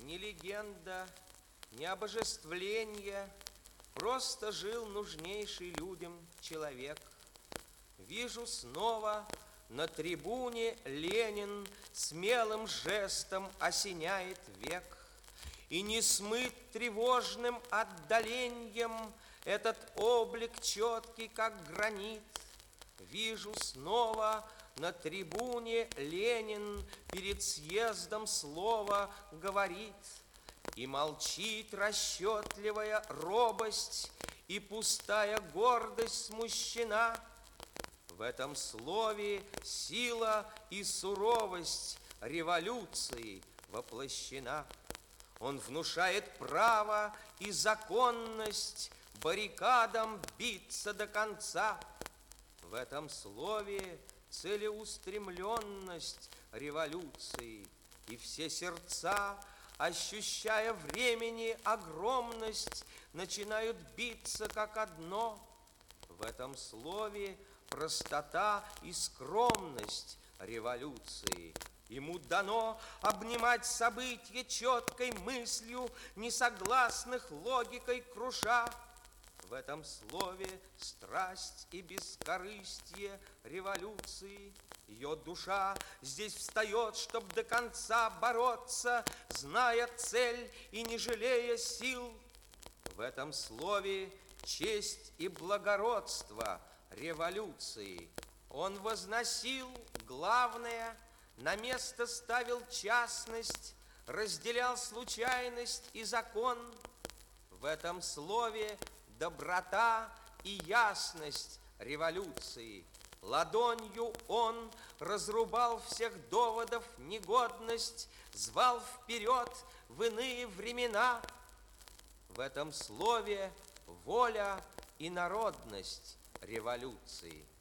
Ни легенда, ни обожествление, просто жил нужнейший людям человек. Вижу снова на трибуне Ленин смелым жестом осеняет век. И не смыт тревожным отдаленьем этот облик четкий, как гранит. Вижу снова на трибуне Ленин перед съездом слово говорит. И молчит расчетливая робость, и пустая гордость смущена. В этом слове сила и суровость революции воплощена. Он внушает право и законность баррикадам биться до конца. В этом слове целеустремленность революции, и все сердца, ощущая времени огромность, начинают биться как одно. В этом слове простота и скромность революции. Ему дано обнимать события четкой мыслью, несогласных логикой круша. В этом слове страсть и бескорыстие революции. Ее душа здесь встает, чтоб до конца бороться, зная цель и не жалея сил. В этом слове честь и благородство революции. Он возносил главное, на место ставил частность, разделял случайность и закон. В этом слове доброта и ясность революции. Ладонью он разрубал всех доводов негодность, звал вперед в иные времена. В этом слове воля и народность революции.